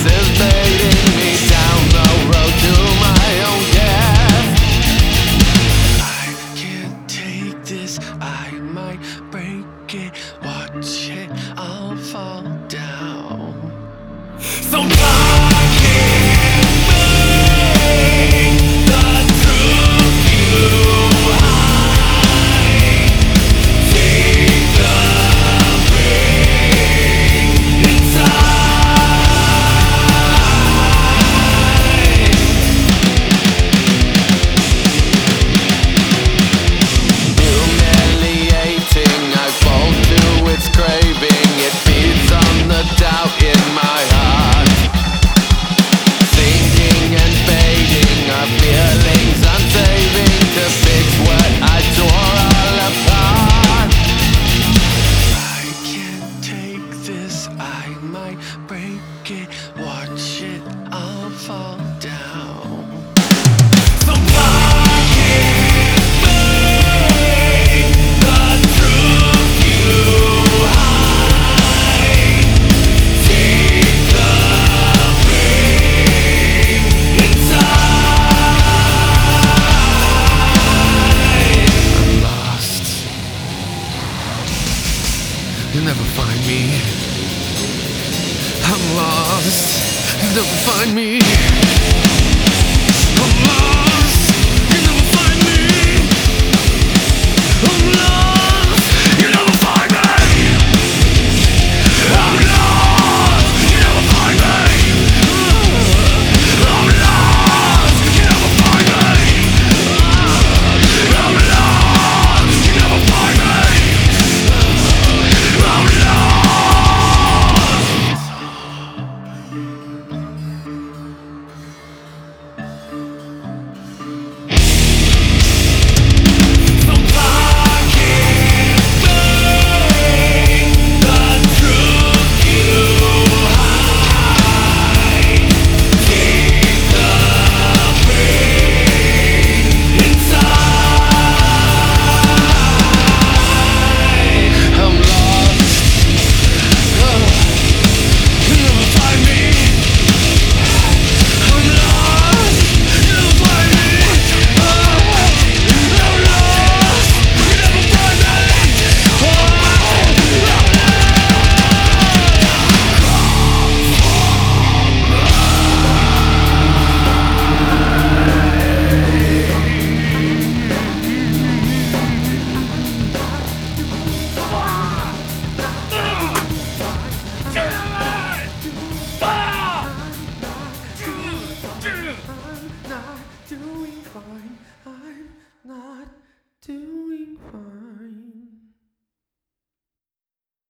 is leading me down the road to my own death. I can't take this, I might break it. Watch it all fall down. So doubt in my heart, sinking and fading are feelings I'm saving to fix what I tore all apart. I can't take this, I might break it. Watch it all fall down. So you'll never find me. I'm lost. You'll never find me.